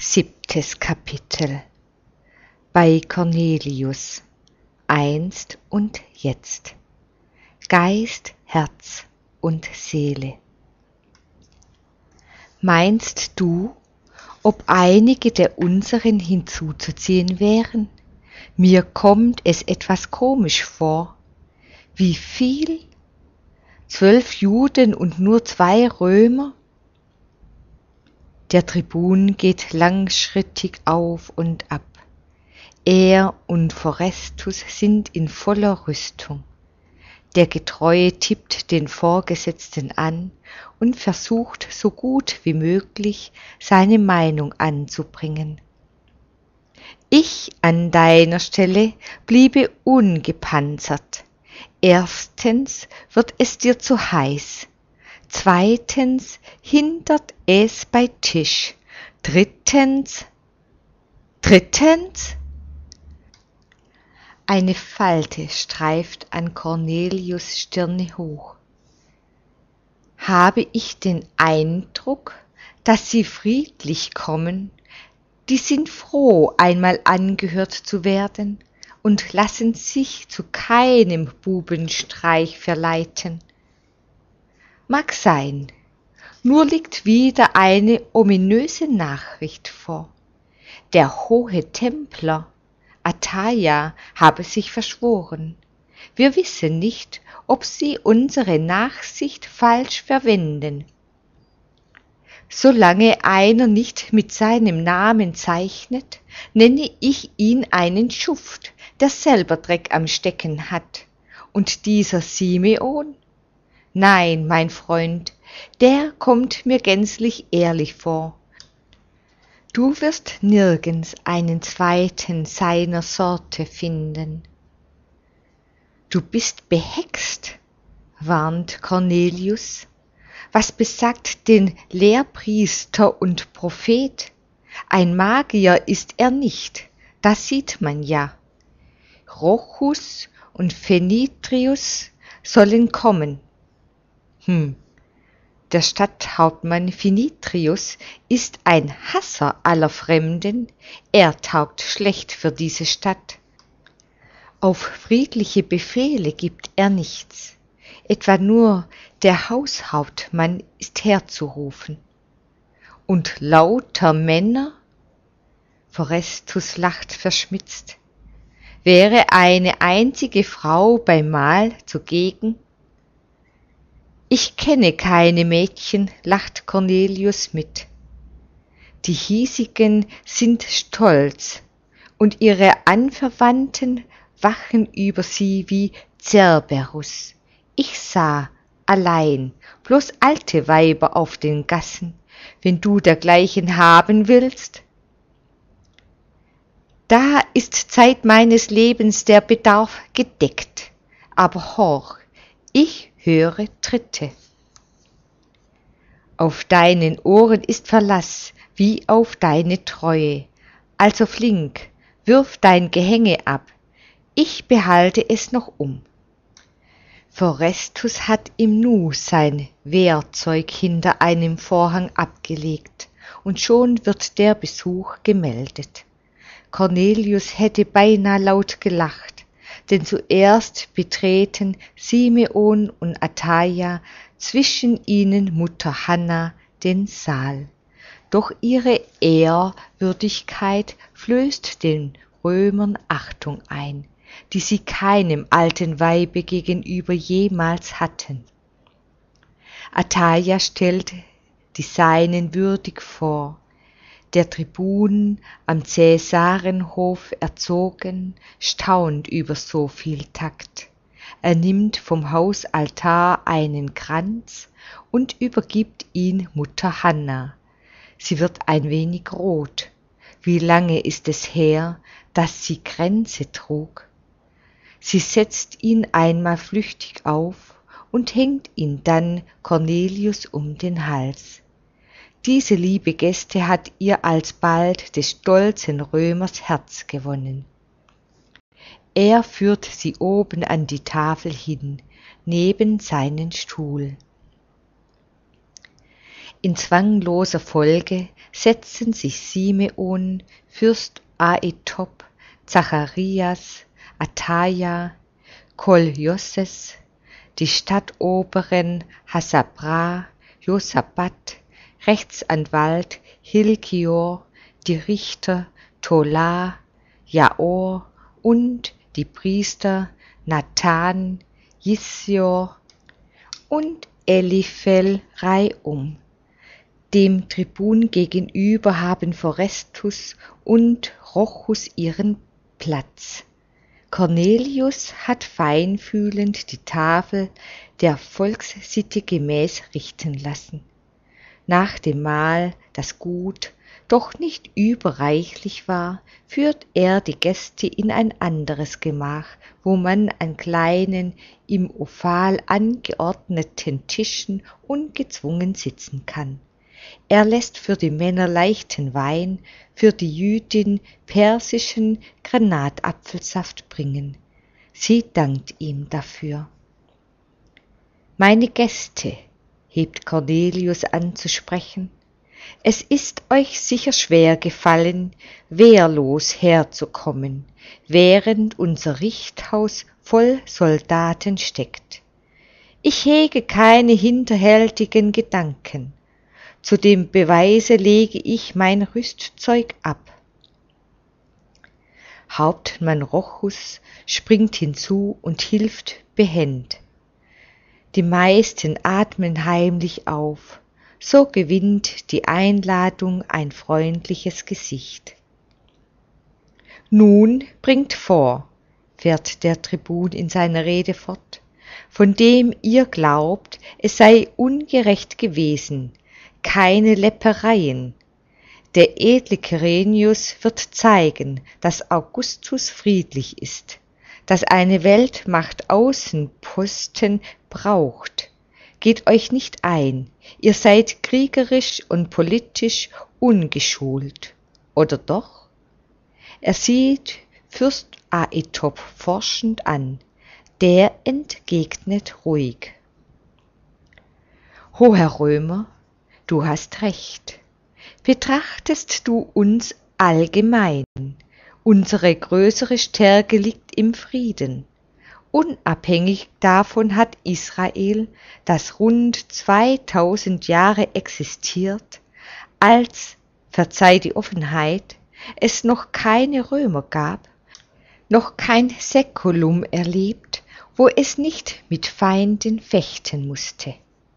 7. Kapitel. Bei Cornelius, einst und jetzt. Geist, Herz und Seele. Meinst du, ob einige der unseren hinzuzuziehen wären? Mir kommt es etwas komisch vor. Wie viel? 12 Juden und nur 2 Römer? Der Tribun geht langschrittig auf und ab. Er und Forestus sind in voller Rüstung. Der Getreue tippt den Vorgesetzten an und versucht so gut wie möglich seine Meinung anzubringen. Ich an deiner Stelle bliebe ungepanzert. Erstens wird es dir zu heiß. Zweitens hindert es bei Tisch. Drittens. Eine Falte streift an Cornelius' Stirne hoch. Habe ich den Eindruck, dass sie friedlich kommen? Die sind froh, einmal angehört zu werden und lassen sich zu keinem Bubenstreich verleiten. Mag sein, nur liegt wieder eine ominöse Nachricht vor. Der hohe Templer Atalia habe sich verschworen. Wir wissen nicht, ob sie unsere Nachsicht falsch verwenden. Solange einer nicht mit seinem Namen zeichnet, nenne ich ihn einen Schuft, der selber Dreck am Stecken hat. Und dieser Simeon? Nein, mein Freund, der kommt mir gänzlich ehrlich vor. Du wirst nirgends einen zweiten seiner Sorte finden. Du bist behext, warnt Cornelius. Was besagt den Lehrpriester und Prophet? Ein Magier ist er nicht, das sieht man ja. Rochus und Phenitrius sollen kommen. Der Stadthauptmann Phenitrius ist ein Hasser aller Fremden, er taugt schlecht für diese Stadt. Auf friedliche Befehle gibt er nichts, etwa nur der Haushauptmann ist herzurufen. Und lauter Männer? Forestus lacht verschmitzt. Wäre eine einzige Frau beim Mahl zugegen? Ich kenne keine Mädchen, lacht Cornelius mit. Die hiesigen sind stolz, und ihre Anverwandten wachen über sie wie Cerberus. Ich sah allein bloß alte Weiber auf den Gassen, wenn du dergleichen haben willst. Da ist Zeit meines Lebens der Bedarf gedeckt, aber horch, ich höre Tritte. Auf deinen Ohren ist Verlass, wie auf deine Treue. Also flink, wirf dein Gehänge ab, ich behalte es noch um. Forestus hat im Nu sein Wehrzeug hinter einem Vorhang abgelegt, und schon wird der Besuch gemeldet. Cornelius hätte beinah laut gelacht, denn zuerst betreten Simeon und Atalia, zwischen ihnen Mutter Hanna, den Saal. Doch ihre Ehrwürdigkeit flößt den Römern Achtung ein, die sie keinem alten Weibe gegenüber jemals hatten. Atalia stellt die Seinen würdig vor, der Tribun am Cäsarenhof erzogen, staunt über so viel Takt. Er nimmt vom Hausaltar einen Kranz und übergibt ihn Mutter Hanna. Sie wird ein wenig rot. Wie lange ist es her, dass sie Kränze trug? Sie setzt ihn einmal flüchtig auf und hängt ihn dann Cornelius um den Hals. Diese liebe Geste hat ihr alsbald des stolzen Römers Herz gewonnen. Er führt sie oben an die Tafel hin, neben seinen Stuhl. In zwangloser Folge setzten sich Simeon, Fürst Aetop, Zacharias, Ataja, Kol-Joses, die Stadtoberen Hasabra, Josabat, Rechtsanwalt Hilkior, die Richter Tola, Jaor und die Priester Nathan, Jisjor und Eliphel reihum. Dem Tribun gegenüber haben Forestus und Rochus ihren Platz. Cornelius hat feinfühlend die Tafel der Volkssitte gemäß richten lassen. Nach dem Mahl, das gut, doch nicht überreichlich war, führt er die Gäste in ein anderes Gemach, wo man an kleinen, im Oval angeordneten Tischen ungezwungen sitzen kann. Er lässt für die Männer leichten Wein, für die Jüdin persischen Granatapfelsaft bringen. Sie dankt ihm dafür. »Meine Gäste«, hebt Cornelius an zu sprechen, »es ist euch sicher schwer gefallen, wehrlos herzukommen, während unser Richthaus voll Soldaten steckt. Ich hege keine hinterhältigen Gedanken. Zu dem Beweise lege ich mein Rüstzeug ab.« Hauptmann Rochus springt hinzu und hilft behend. Die meisten atmen heimlich auf, so gewinnt die Einladung ein freundliches Gesicht. »Nun bringt vor«, fährt der Tribun in seiner Rede fort, »von dem ihr glaubt, es sei ungerecht gewesen, keine Läppereien. Der edle Kyrenius wird zeigen, dass Augustus friedlich ist, dass eine Weltmacht Außenposten braucht. Geht euch nicht ein, ihr seid kriegerisch und politisch ungeschult. Oder doch?« Er sieht Fürst Aetop forschend an, der entgegnet ruhig. »Hoher Römer, du hast recht. Betrachtest du uns allgemein, unsere größere Stärke liegt im Frieden. Unabhängig davon hat Israel, das rund 2000 Jahre existiert, als, verzeih die Offenheit, es noch keine Römer gab, noch kein Säkulum erlebt, wo es nicht mit Feinden fechten musste.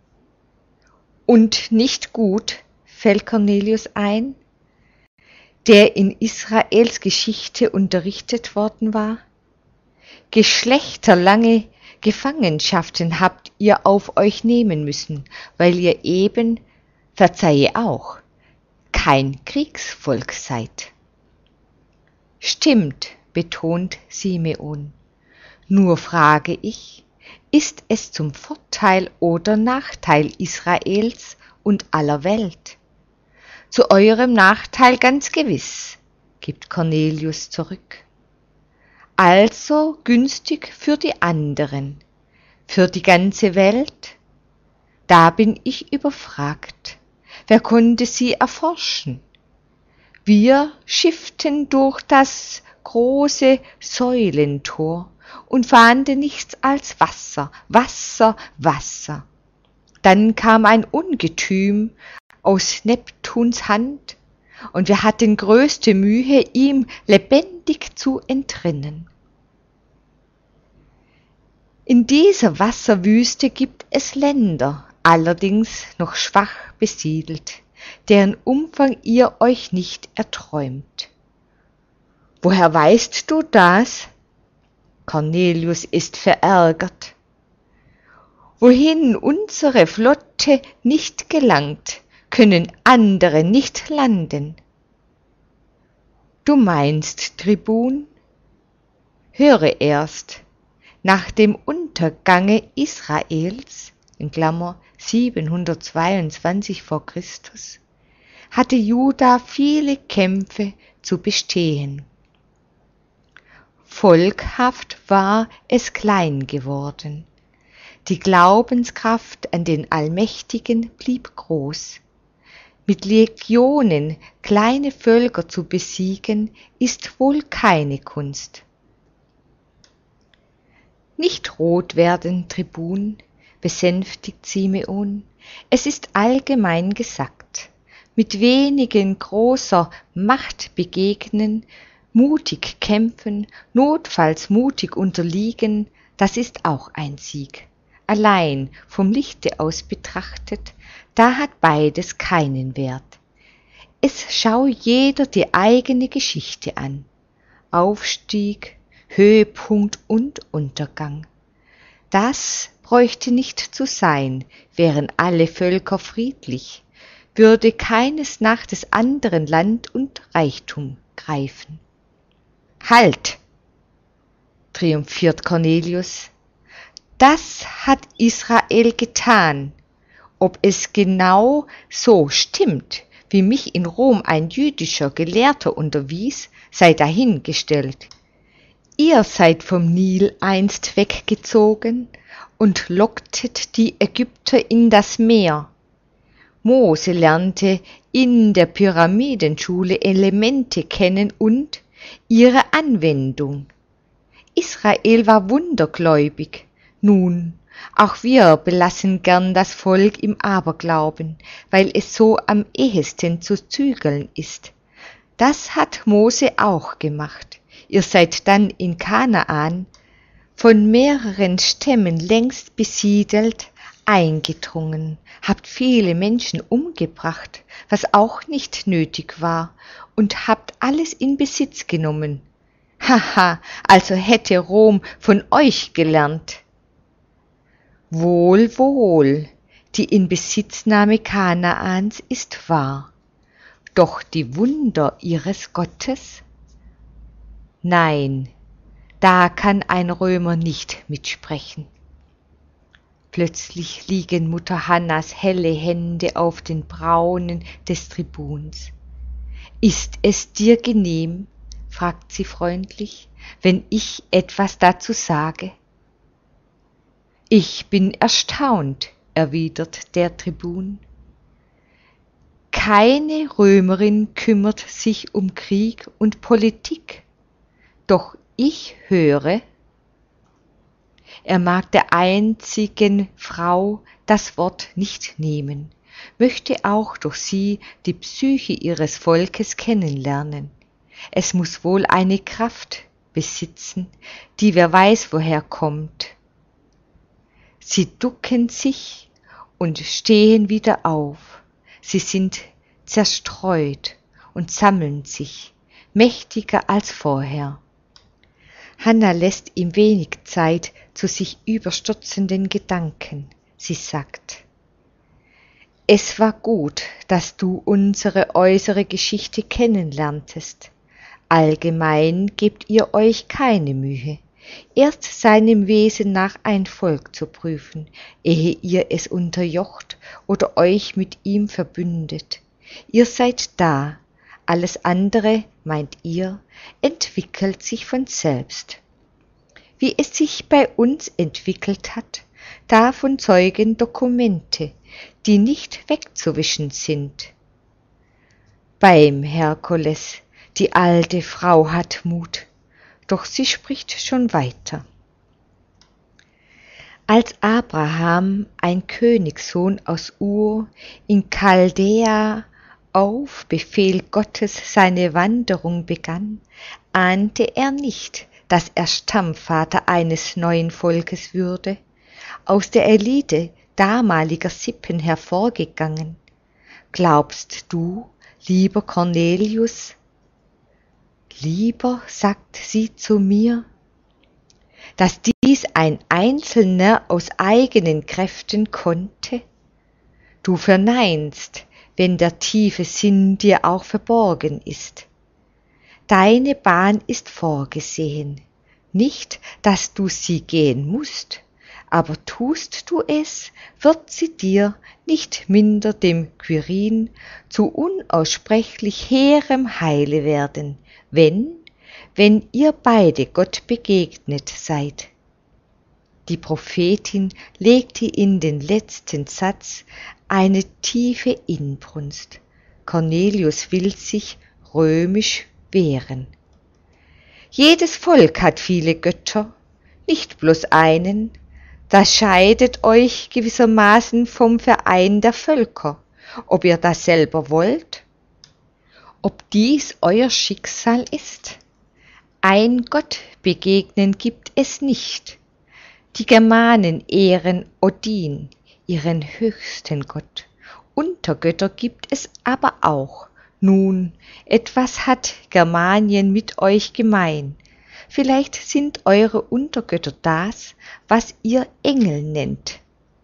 Und nicht gut, fällt Cornelius ein, der in Israels Geschichte unterrichtet worden war. Geschlechterlange Gefangenschaften habt ihr auf euch nehmen müssen, weil ihr eben, verzeihe auch, kein Kriegsvolk seid. Stimmt, betont Simeon. Nur frage ich, ist es zum Vorteil oder Nachteil Israels und aller Welt? Zu eurem Nachteil ganz gewiss, gibt Cornelius zurück. Also günstig für die anderen, für die ganze Welt? Da bin ich überfragt. Wer konnte sie erforschen? Wir schifften durch das große Säulentor und fanden nichts als Wasser, Wasser, Wasser. Dann kam ein Ungetüm aus Neptuns Hand, und wir hatten größte Mühe, ihm lebendig zu entrinnen. In dieser Wasserwüste gibt es Länder, allerdings noch schwach besiedelt, deren Umfang ihr euch nicht erträumt. Woher weißt du das? Cornelius ist verärgert. Wohin unsere Flotte nicht gelangt, können andere nicht landen. Du meinst, Tribun? Höre erst, nach dem Untergange Israels, in Klammer 722 vor Christus, hatte Juda viele Kämpfe zu bestehen. Volkhaft war es klein geworden. Die Glaubenskraft an den Allmächtigen blieb groß. Mit Legionen kleine Völker zu besiegen, ist wohl keine Kunst. Nicht rot werden, Tribun, besänftigt Simeon, es ist allgemein gesagt, mit wenigen großer Macht begegnen, mutig kämpfen, notfalls mutig unterliegen, das ist auch ein Sieg. Allein vom Lichte aus betrachtet, da hat beides keinen Wert. Es schau jeder die eigene Geschichte an. Aufstieg, Höhepunkt und Untergang. Das bräuchte nicht zu sein, wären alle Völker friedlich, würde keines nach des anderen Land und Reichtum greifen. Halt! Triumphiert Cornelius. Das hat Israel getan. Ob es genau so stimmt, wie mich in Rom ein jüdischer Gelehrter unterwies, sei dahingestellt. Ihr seid vom Nil einst weggezogen und locktet die Ägypter in das Meer. Mose lernte in der Pyramidenschule Elemente kennen und ihre Anwendung. Israel war wundergläubig. Nun, auch wir belassen gern das Volk im Aberglauben, weil es so am ehesten zu zügeln ist. Das hat Mose auch gemacht. Ihr seid dann in Kanaan, von mehreren Stämmen längst besiedelt, eingedrungen, habt viele Menschen umgebracht, was auch nicht nötig war, und habt alles in Besitz genommen. Haha, also hätte Rom von euch gelernt. Wohl, wohl, die Inbesitznahme Kanaans ist wahr, doch die Wunder ihres Gottes? Nein, da kann ein Römer nicht mitsprechen. Plötzlich liegen Mutter Hannas helle Hände auf den Braunen des Tribuns. Ist es dir genehm, fragt sie freundlich, wenn ich etwas dazu sage? Ich bin erstaunt, erwidert der Tribun. Keine Römerin kümmert sich um Krieg und Politik, doch ich höre, er mag der einzigen Frau das Wort nicht nehmen, möchte auch durch sie die Psyche ihres Volkes kennenlernen. Es muss wohl eine Kraft besitzen, die wer weiß woher kommt. Sie ducken sich und stehen wieder auf. Sie sind zerstreut und sammeln sich, mächtiger als vorher. Hanna lässt ihm wenig Zeit zu sich überstürzenden Gedanken. Sie sagt, es war gut, dass du unsere äußere Geschichte kennenlerntest. Allgemein gebt ihr euch keine Mühe, erst seinem Wesen nach ein Volk zu prüfen, ehe ihr es unterjocht oder euch mit ihm verbündet. Ihr seid da, alles andere, meint ihr, entwickelt sich von selbst. Wie es sich bei uns entwickelt hat, davon zeugen Dokumente, die nicht wegzuwischen sind. Beim Herkules, die alte Frau hat Mut, doch sie spricht schon weiter. Als Abraham, ein Königssohn aus Ur, in Chaldea auf Befehl Gottes seine Wanderung begann, ahnte er nicht, dass er Stammvater eines neuen Volkes würde, aus der Elite damaliger Sippen hervorgegangen. Glaubst du, lieber Cornelius? Lieber, sagt sie zu mir, dass dies ein Einzelner aus eigenen Kräften konnte? Du verneinst, wenn der tiefe Sinn dir auch verborgen ist. Deine Bahn ist vorgesehen, nicht, dass du sie gehen musst, aber tust du es, wird sie dir nicht minder dem Quirin zu unaussprechlich hehrem Heile werden, wenn ihr beide Gott begegnet seid. Die Prophetin legte in den letzten Satz eine tiefe Inbrunst, Cornelius will sich römisch wehren. Jedes Volk hat viele Götter, nicht bloß einen. Das scheidet euch gewissermaßen vom Verein der Völker, ob ihr das selber wollt, ob dies euer Schicksal ist. Ein Gott begegnen gibt es nicht. Die Germanen ehren Odin, ihren höchsten Gott. Untergötter gibt es aber auch. Nun, etwas hat Germanien mit euch gemein. Vielleicht sind eure Untergötter das, was ihr Engel nennt.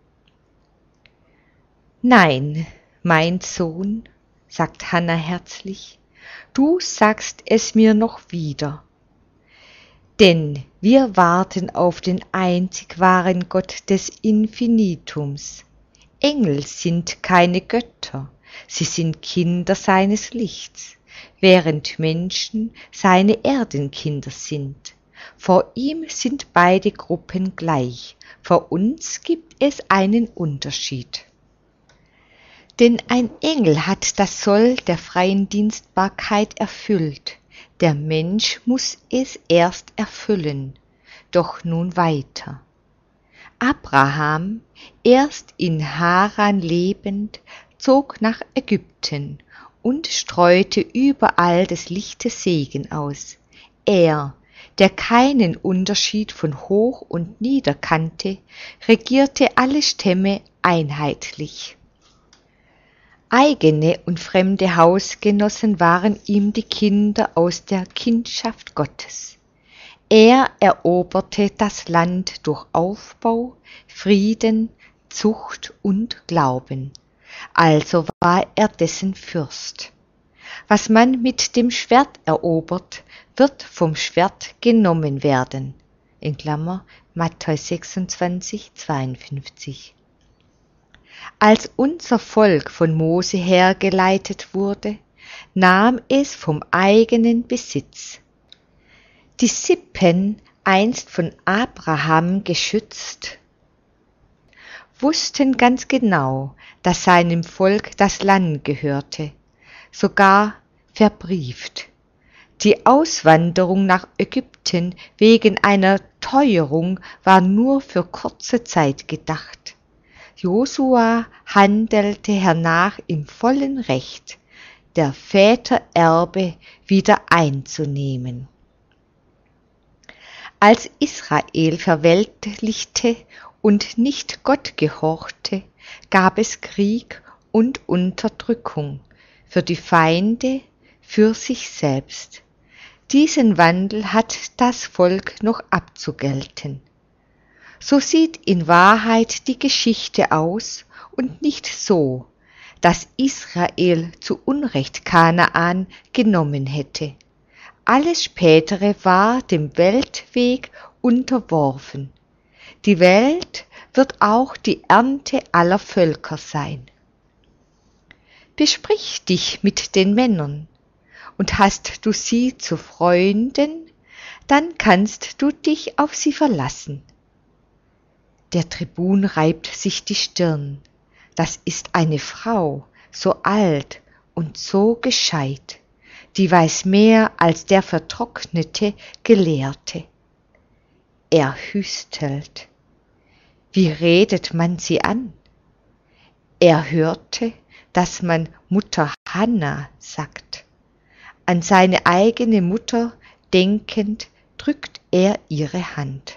Nein, mein Sohn, sagt Hannah herzlich, du sagst es mir noch wieder. Denn wir warten auf den einzig wahren Gott des Infinitums. Engel sind keine Götter, sie sind Kinder seines Lichts, während Menschen seine Erdenkinder sind. Vor ihm sind beide Gruppen gleich, vor uns gibt es einen Unterschied. Denn ein Engel hat das Soll der freien Dienstbarkeit erfüllt, der Mensch muss es erst erfüllen. Doch nun weiter. Abraham, erst in Haran lebend, zog nach Ägypten und streute überall des Lichtes Segen aus. Er, der keinen Unterschied von Hoch und Nieder kannte, regierte alle Stämme einheitlich. Eigene und fremde Hausgenossen waren ihm die Kinder aus der Kindschaft Gottes. Er eroberte das Land durch Aufbau, Frieden, Zucht und Glauben. Also war er dessen Fürst. Was man mit dem Schwert erobert, wird vom Schwert genommen werden. In Klammer Matthäus 26, 52. Als unser Volk von Mose her geleitet wurde, nahm es vom eigenen Besitz. Die Sippen, einst von Abraham geschützt, wussten ganz genau, dass seinem Volk das Land gehörte, sogar verbrieft. Die Auswanderung nach Ägypten wegen einer Teuerung war nur für kurze Zeit gedacht. Josua handelte hernach im vollen Recht, der Väter Erbe wieder einzunehmen. Als Israel verweltlichte und nicht Gott gehorchte, gab es Krieg und Unterdrückung für die Feinde, für sich selbst. Diesen Wandel hat das Volk noch abzugelten. So sieht in Wahrheit die Geschichte aus und nicht so, dass Israel zu Unrecht Kanaan genommen hätte. Alles Spätere war dem Weltweg unterworfen. Die Welt wird auch die Ernte aller Völker sein. Besprich dich mit den Männern, und hast du sie zu Freunden, dann kannst du dich auf sie verlassen. Der Tribun reibt sich die Stirn. Das ist eine Frau, so alt und so gescheit. Die weiß mehr als der vertrocknete Gelehrte. Er hüstelt. Wie redet man sie an? Er hörte, dass man Mutter Hannah sagt. An seine eigene Mutter denkend drückt er ihre Hand.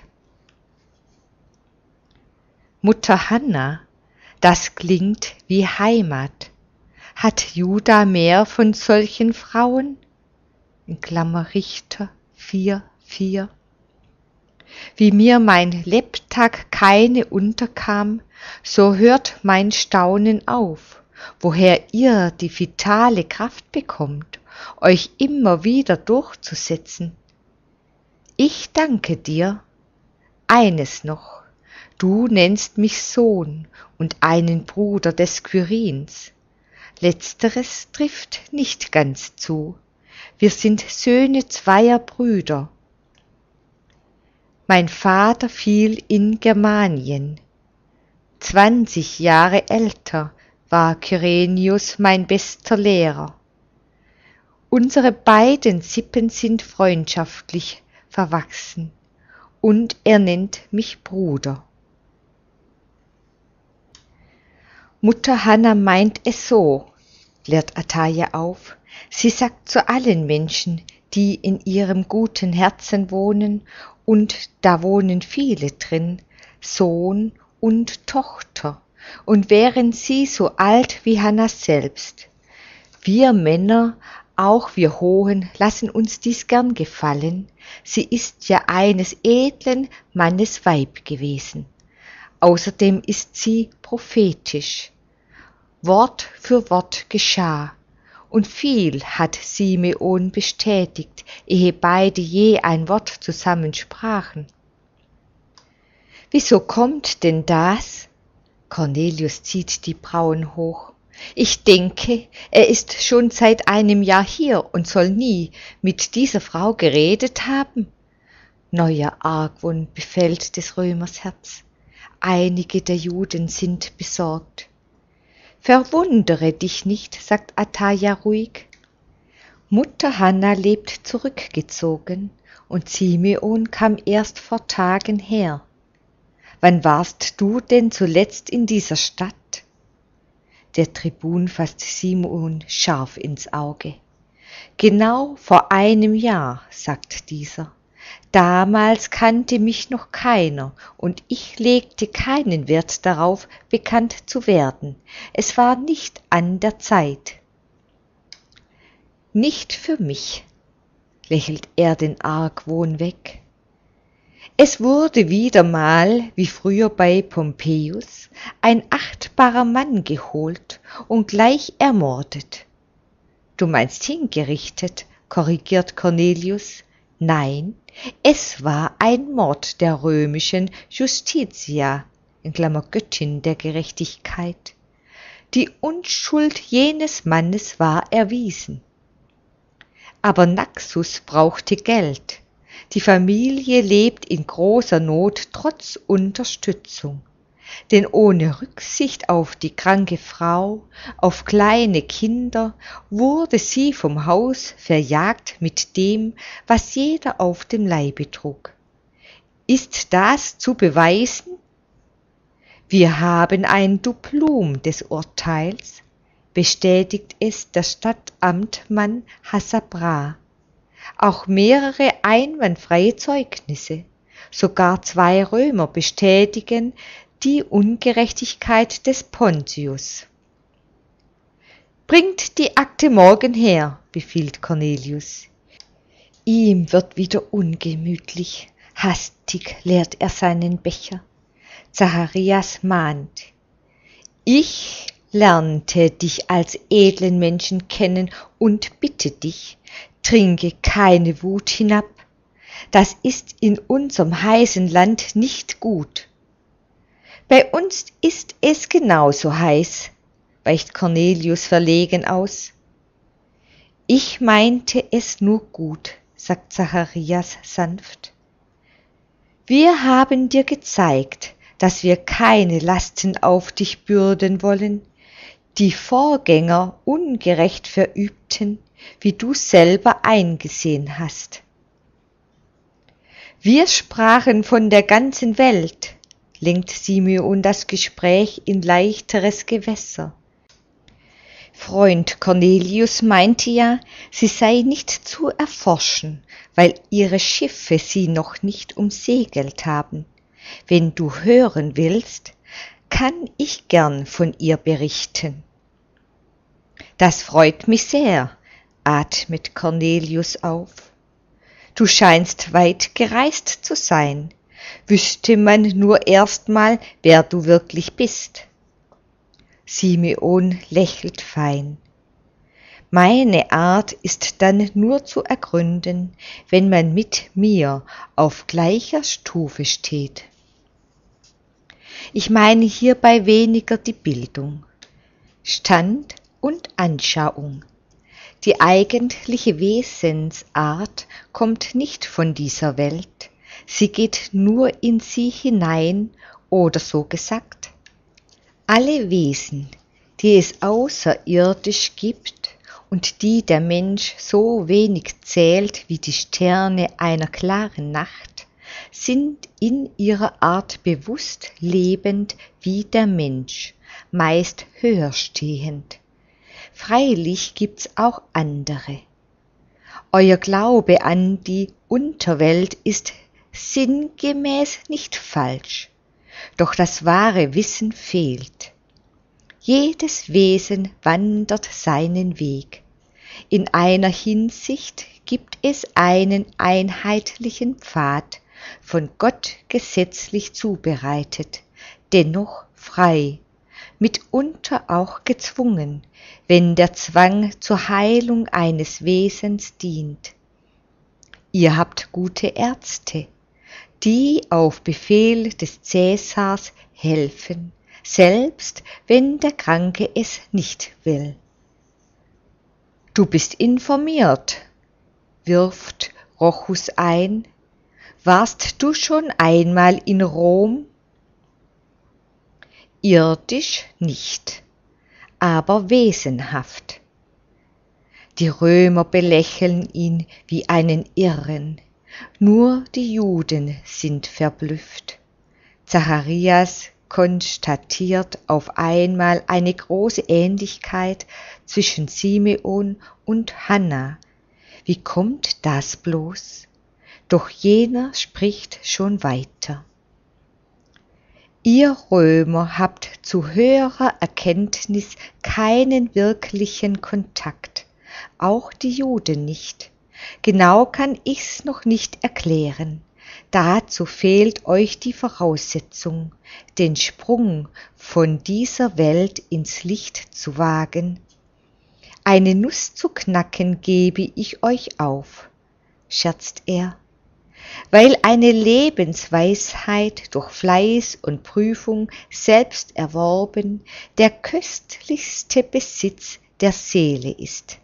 Mutter Hannah, das klingt wie Heimat. Hat Juda mehr von solchen Frauen? In Klammer Richter 4,4. Wie mir mein Lebtag keine unterkam, so hört mein Staunen auf, woher ihr die vitale Kraft bekommt, euch immer wieder durchzusetzen. Ich danke dir. Eines noch, du nennst mich Sohn und einen Bruder des Quirins. Letzteres trifft nicht ganz zu. Wir sind Söhne zweier Brüder. Mein Vater fiel in Germanien. 20 Jahre älter war Kyrenius mein bester Lehrer. Unsere beiden Sippen sind freundschaftlich verwachsen, und er nennt mich Bruder. Mutter Hannah meint es so, klärt Ataja auf. Sie sagt zu allen Menschen, die in ihrem guten Herzen wohnen, und da wohnen viele drin, Sohn und Tochter, und wären sie so alt wie Hannah selbst. Wir Männer, auch wir Hohen, lassen uns dies gern gefallen. Sie ist ja eines edlen Mannes Weib gewesen. Außerdem ist sie prophetisch. Wort für Wort geschah, und viel hat Simeon bestätigt, ehe beide je ein Wort zusammen sprachen. Wieso kommt denn das? Cornelius zieht die Brauen hoch. Ich denke, er ist schon seit einem Jahr hier und soll nie mit dieser Frau geredet haben. Neuer Argwohn befällt des Römers Herz. Einige der Juden sind besorgt. Verwundere dich nicht, sagt Ataja ruhig. Mutter Hannah lebt zurückgezogen, und Simeon kam erst vor Tagen her. Wann warst du denn zuletzt in dieser Stadt? Der Tribun fasst Simeon scharf ins Auge. Genau vor einem Jahr, sagt dieser. Damals kannte mich noch keiner, und ich legte keinen Wert darauf, bekannt zu werden. Es war nicht an der Zeit. Nicht für mich, lächelt er den Argwohn weg. Es wurde wieder mal, wie früher bei Pompeius, ein achtbarer Mann geholt und gleich ermordet. Du meinst hingerichtet, korrigiert Cornelius. Nein, es war ein Mord der römischen Justitia, in Klammer Göttin der Gerechtigkeit. Die Unschuld jenes Mannes war erwiesen. Aber Naxos brauchte Geld. Die Familie lebt in großer Not trotz Unterstützung. Denn ohne Rücksicht auf die kranke Frau, auf kleine Kinder, wurde sie vom Haus verjagt mit dem, was jeder auf dem Leibe trug. Ist das zu beweisen? Wir haben ein Duplum des Urteils, bestätigt es der Stadtamtmann Hassabra. Auch mehrere einwandfreie Zeugnisse, sogar 2 Römer bestätigen die Ungerechtigkeit des Pontius. Bringt die Akte morgen her, befiehlt Cornelius. Ihm wird wieder ungemütlich, hastig leert er seinen Becher. Zacharias mahnt: Ich lernte dich als edlen Menschen kennen und bitte dich, trinke keine Wut hinab. Das ist in unserem heißen Land nicht gut. Bei uns ist es genauso heiß, weicht Cornelius verlegen aus. Ich meinte es nur gut, sagt Zacharias sanft. Wir haben dir gezeigt, dass wir keine Lasten auf dich bürden wollen, die Vorgänger ungerecht verübten, wie du selber eingesehen hast. Wir sprachen von der ganzen Welt, lenkt Simeon das Gespräch in leichteres Gewässer. Freund Cornelius meinte ja, sie sei nicht zu erforschen, weil ihre Schiffe sie noch nicht umsegelt haben. Wenn du hören willst, kann ich gern von ihr berichten. Das freut mich sehr, atmet Cornelius auf. Du scheinst weit gereist zu sein. Wüsste man nur erstmal, wer du wirklich bist. Simeon lächelt fein. Meine Art ist dann nur zu ergründen, wenn man mit mir auf gleicher Stufe steht. Ich meine hierbei weniger die Bildung, Stand und Anschauung. Die eigentliche Wesensart kommt nicht von dieser Welt, sie geht nur in sie hinein, oder so gesagt, alle Wesen, die es außerirdisch gibt und die der Mensch so wenig zählt wie die Sterne einer klaren Nacht, sind in ihrer Art bewusst lebend wie der Mensch, meist höher stehend. Freilich gibt's auch andere. Euer Glaube an die Unterwelt ist sinngemäß nicht falsch, doch das wahre Wissen fehlt. Jedes Wesen wandert seinen Weg. In einer Hinsicht gibt es einen einheitlichen Pfad, von Gott gesetzlich zubereitet, dennoch frei, mitunter auch gezwungen, wenn der Zwang zur Heilung eines Wesens dient. Ihr habt gute Ärzte, die auf Befehl des Cäsars helfen, selbst wenn der Kranke es nicht will. Du bist informiert, wirft Rochus ein. Warst du schon einmal in Rom? Irdisch nicht, aber wesenhaft. Die Römer belächeln ihn wie einen Irren, nur die Juden sind verblüfft. Zacharias konstatiert auf einmal eine große Ähnlichkeit zwischen Simeon und Hannah. Wie kommt das bloß? Doch jener spricht schon weiter. Ihr Römer habt zu höherer Erkenntnis keinen wirklichen Kontakt, auch die Juden nicht. Genau kann ich's noch nicht erklären. Dazu fehlt euch die Voraussetzung, den Sprung von dieser Welt ins Licht zu wagen. Eine Nuss zu knacken gebe ich euch auf, scherzt er, weil eine Lebensweisheit durch Fleiß und Prüfung selbst erworben der köstlichste Besitz der Seele ist.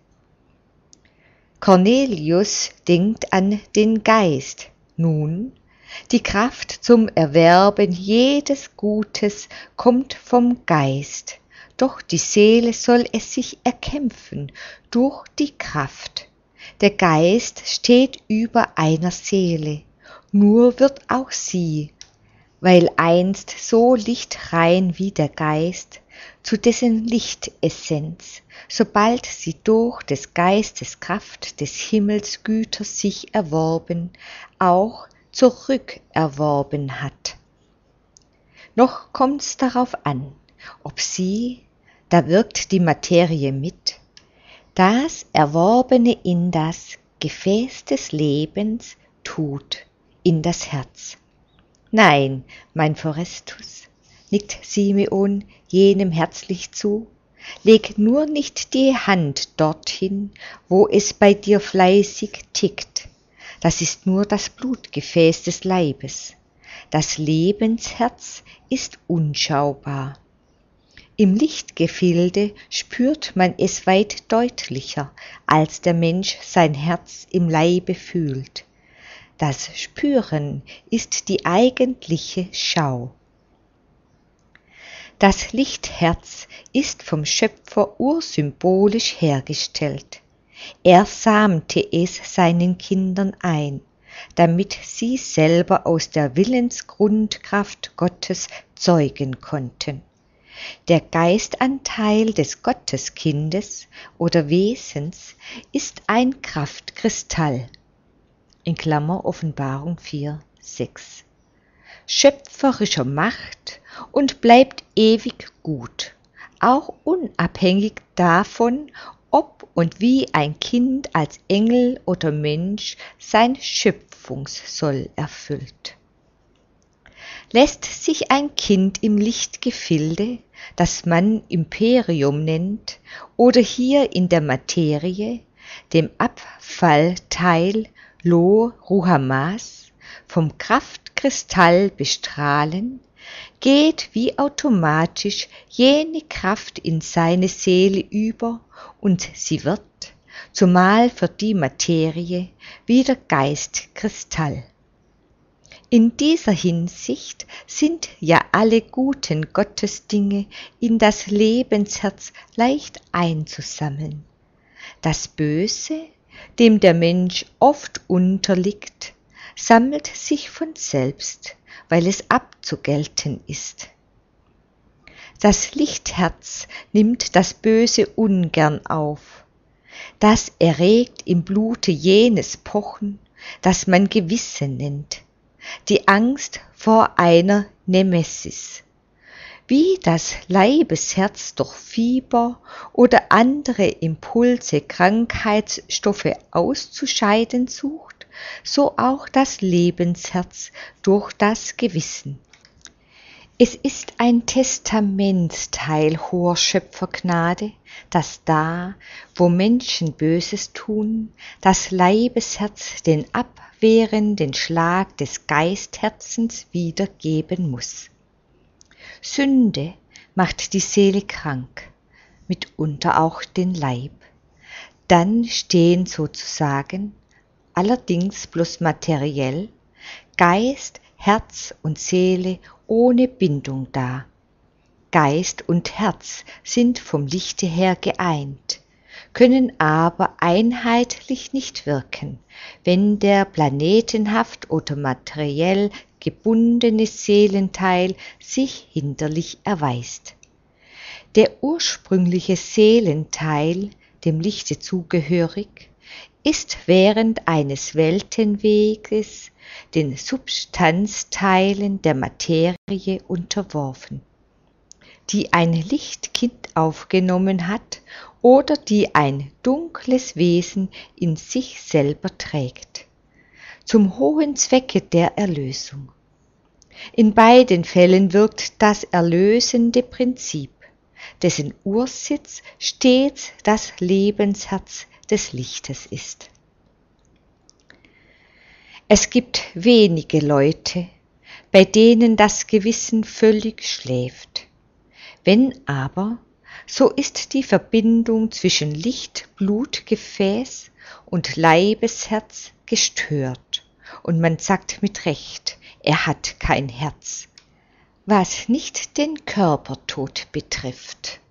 Cornelius denkt an den Geist. Nun, die Kraft zum Erwerben jedes Gutes kommt vom Geist, doch die Seele soll es sich erkämpfen durch die Kraft. Der Geist steht über einer Seele, nur wird auch sie, weil einst so lichtrein wie der Geist, zu dessen Lichtessenz, sobald sie durch des Geistes Kraft des Himmels Güter sich erworben, auch zurückerworben hat. Noch kommt's darauf an, ob sie, da wirkt die Materie mit, das Erworbene in das Gefäß des Lebens tut, in das Herz. Nein, mein Forestus, nickt Simeon jenem herzlich zu, leg nur nicht die Hand dorthin, wo es bei dir fleißig tickt. Das ist nur das Blutgefäß des Leibes. Das Lebensherz ist unschaubar. Im Lichtgefilde spürt man es weit deutlicher, als der Mensch sein Herz im Leibe fühlt. Das Spüren ist die eigentliche Schau. Das Lichtherz ist vom Schöpfer ursymbolisch hergestellt. Er samte es seinen Kindern ein, damit sie selber aus der Willensgrundkraft Gottes zeugen konnten. Der Geistanteil des Gotteskindes oder Wesens ist ein Kraftkristall. In Klammer Offenbarung 4,6. Schöpferischer Macht und bleibt ewig gut, auch unabhängig davon, ob und wie ein Kind als Engel oder Mensch sein Schöpfungssoll erfüllt. Lässt sich ein Kind im Lichtgefilde, das man Imperium nennt, oder hier in der Materie, dem Abfallteil Lo Ruhamas, vom Kraftkristall bestrahlen, geht wie automatisch jene Kraft in seine Seele über und sie wird, zumal für die Materie, wieder Geistkristall. In dieser Hinsicht sind ja alle guten Gottesdinge in das Lebensherz leicht einzusammeln. Das Böse, dem der Mensch oft unterliegt, sammelt sich von selbst, weil es abzugelten ist. Das Lichtherz nimmt das Böse ungern auf. Das erregt im Blute jenes Pochen, das man Gewissen nennt, die Angst vor einer Nemesis. Wie das Leibesherz durch Fieber oder andere Impulse Krankheitsstoffe auszuscheiden sucht, so auch das Lebensherz durch das Gewissen. Es ist ein Testamentsteil hoher Schöpfergnade, dass da, wo Menschen Böses tun, das Leibesherz den abwehrenden Schlag des Geistherzens wiedergeben muss. Sünde macht die Seele krank, mitunter auch den Leib. Dann stehen sozusagen, allerdings bloß materiell, Geist, Herz und Seele ohne Bindung da. Geist und Herz sind vom Lichte her geeint, können aber einheitlich nicht wirken, wenn der planetenhaft oder materiell gebundene Seelenteil sich hinderlich erweist. Der ursprüngliche Seelenteil, dem Lichte zugehörig, ist während eines Weltenweges den Substanzteilen der Materie unterworfen, die ein Lichtkind aufgenommen hat oder die ein dunkles Wesen in sich selber trägt, zum hohen Zwecke der Erlösung. In beiden Fällen wirkt das erlösende Prinzip, dessen Ursitz stets das Lebensherz des Lichtes ist. Es gibt wenige Leute, bei denen das Gewissen völlig schläft. Wenn aber, so ist die Verbindung zwischen Licht-Blutgefäß und Leibesherz gestört, und man sagt mit Recht, er hat kein Herz, was nicht den Körpertod betrifft.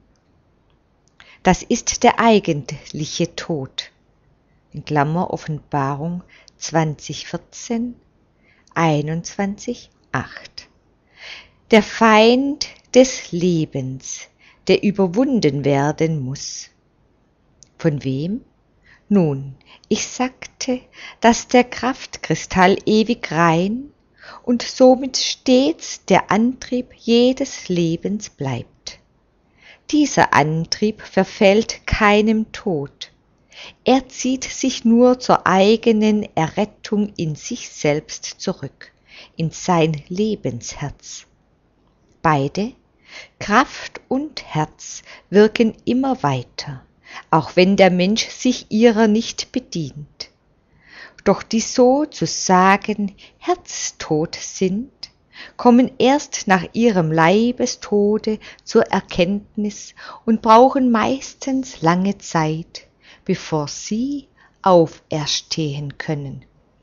Das ist der eigentliche Tod, in Klammer Offenbarung 2014, 21, 8. Der Feind des Lebens, der überwunden werden muss. Von wem? Nun, ich sagte, dass der Kraftkristall ewig rein und somit stets der Antrieb jedes Lebens bleibt. Dieser Antrieb verfällt keinem Tod. Er zieht sich nur zur eigenen Errettung in sich selbst zurück, in sein Lebensherz. Beide, Kraft und Herz, wirken immer weiter, auch wenn der Mensch sich ihrer nicht bedient. Doch die sozusagen herztot sind, kommen erst nach ihrem Leibestode zur Erkenntnis und brauchen meistens lange Zeit, bevor sie auferstehen können.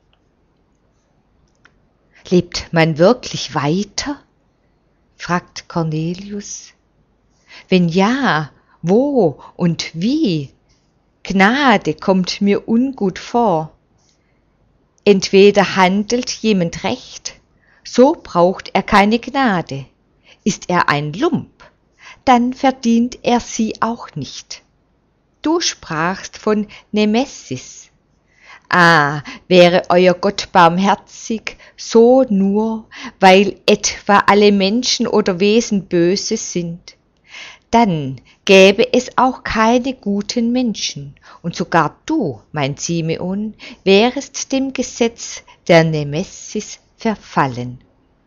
Lebt man wirklich weiter? Fragt Cornelius. Wenn ja, wo und wie? Gnade kommt mir ungut vor. Entweder handelt jemand recht, so braucht er keine Gnade. Ist er ein Lump, dann verdient er sie auch nicht. Du sprachst von Nemesis. Ah, wäre euer Gott barmherzig, so nur, weil etwa alle Menschen oder Wesen böse sind. Dann gäbe es auch keine guten Menschen, und sogar du, mein Simeon, wärest dem Gesetz der Nemesis verfallen.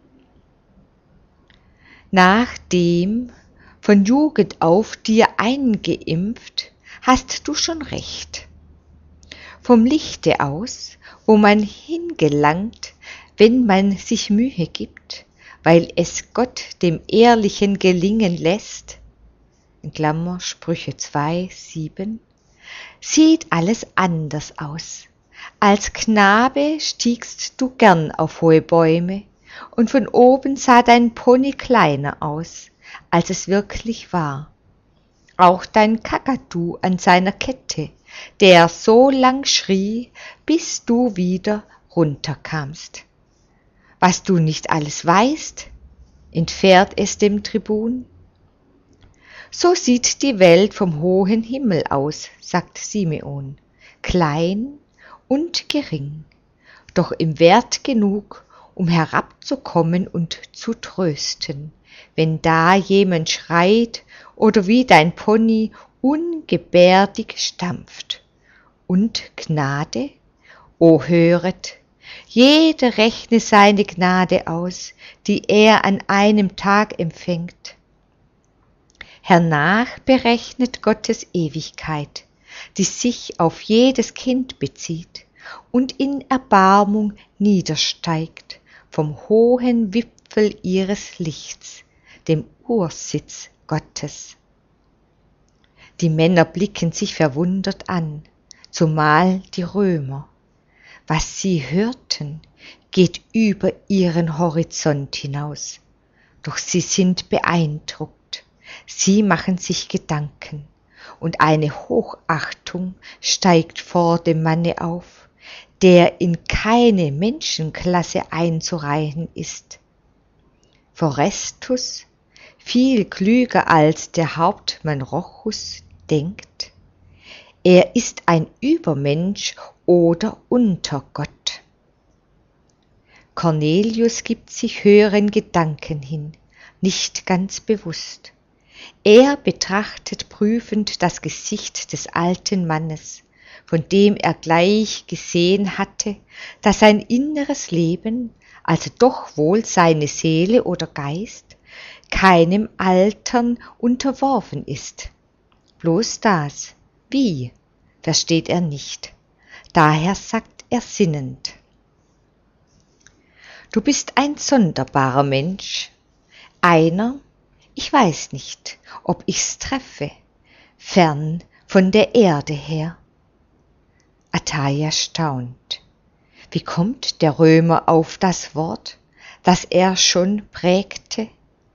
Nachdem von Jugend auf dir eingeimpft, hast du schon recht. Vom Lichte aus, wo man hingelangt, wenn man sich Mühe gibt, weil es Gott dem Ehrlichen gelingen lässt, in Klammer Sprüche 2, 7, sieht alles anders aus, Als Knabe stiegst du gern auf hohe Bäume, und von oben sah dein Pony kleiner aus, als es wirklich war. Auch dein Kakadu an seiner Kette, der so lang schrie, bis du wieder runterkamst. Was du nicht alles weißt, entfährt es dem Tribun. So sieht die Welt vom hohen Himmel aus, sagt Simeon, klein und gering, doch im Wert genug, um herabzukommen und zu trösten, wenn da jemand schreit oder wie dein Pony ungebärdig stampft. Und Gnade? O höret, jeder rechne seine Gnade aus, die er an einem Tag empfängt. Hernach berechnet Gottes Ewigkeit, die sich auf jedes Kind bezieht und in Erbarmung niedersteigt vom hohen Wipfel ihres Lichts, dem Ursitz Gottes. Die Männer blicken sich verwundert an, zumal die Römer. Was sie hörten, geht über ihren Horizont hinaus, doch sie sind beeindruckt, sie machen sich Gedanken, und eine Hochachtung steigt vor dem Manne auf, der in keine Menschenklasse einzureihen ist. Forestus, viel klüger als der Hauptmann Rochus, denkt, er ist ein Übermensch oder Untergott. Cornelius gibt sich höheren Gedanken hin, nicht ganz bewusst. Er betrachtet prüfend das Gesicht des alten Mannes, von dem er gleich gesehen hatte, dass sein inneres Leben, also doch wohl seine Seele oder Geist, keinem Altern unterworfen ist. Bloß das, wie, versteht er nicht. Daher sagt er sinnend: Du bist ein sonderbarer Mensch, einer, ich weiß nicht, ob ich's treffe, fern von der Erde her. Atalia staunt. Wie kommt der Römer auf das Wort, das er schon prägte?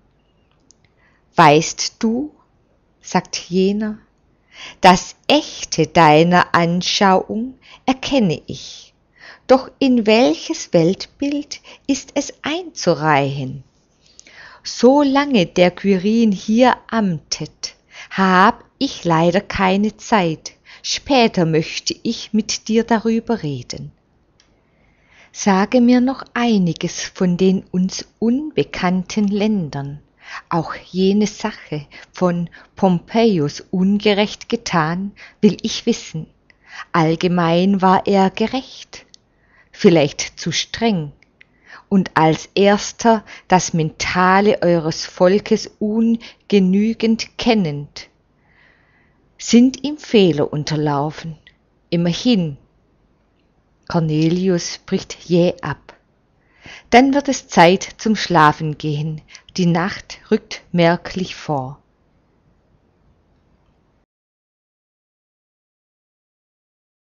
Weißt du, sagt jener, das Echte deiner Anschauung erkenne ich, doch in welches Weltbild ist es einzureihen? Solange der Quirin hier amtet, hab ich leider keine Zeit, später möchte ich mit dir darüber reden. Sage mir noch einiges von den uns unbekannten Ländern, auch jene Sache von Pompeius ungerecht getan, will ich wissen. Allgemein war er gerecht, vielleicht zu streng, und als erster das Mentale eures Volkes ungenügend kennend, sind ihm Fehler unterlaufen, immerhin. Cornelius bricht jäh ab. Dann wird es Zeit zum Schlafen gehen, die Nacht rückt merklich vor.